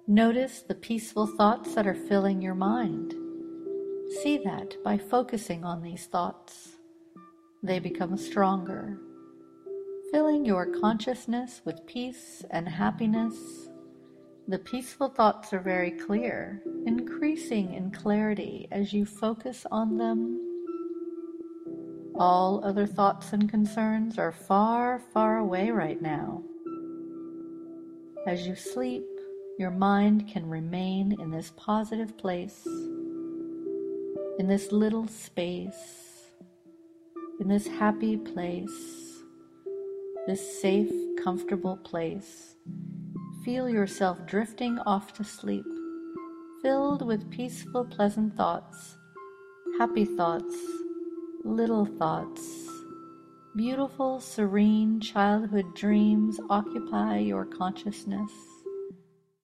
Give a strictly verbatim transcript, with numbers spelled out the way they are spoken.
Notice the peaceful thoughts that are filling your mind. See that by focusing on these thoughts. They become stronger, filling your consciousness with peace and happiness. The peaceful thoughts are very clear, increasing in clarity as you focus on them. All other thoughts and concerns are far, far away right now. As you sleep, your mind can remain in this positive place, in this little space, in this happy place, this safe, comfortable place. Feel yourself drifting off to sleep, filled with peaceful, pleasant thoughts, happy thoughts, little thoughts. Beautiful, serene childhood dreams occupy your consciousness.